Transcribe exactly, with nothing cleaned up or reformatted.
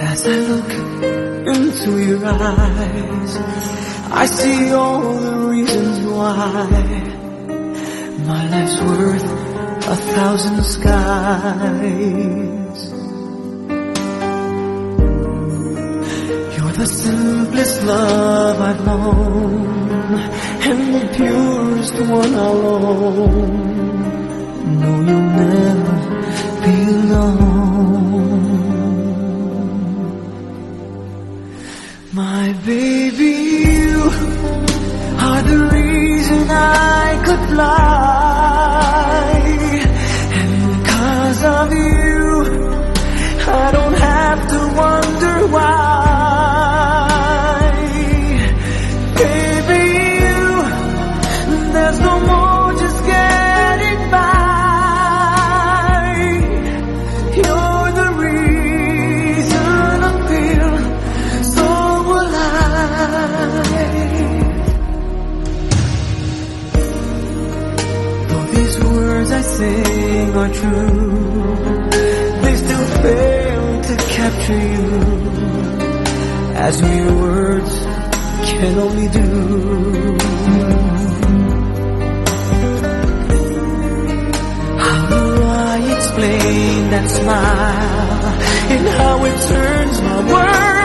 As I look into your eyes, I see all the reasons why my life's worth a thousand skies. You're the simplest love I've known, and the purest one I'll own. No, you'll never be alone. My baby, you are the reason I could fly, and because of you, I don't have to wonder why. Baby, you, there's no more just getting by. You're the reason I feel so though these words I sing are true, they still fail to capture you, as mere words can only do. How do I explain that smile and how it turns my world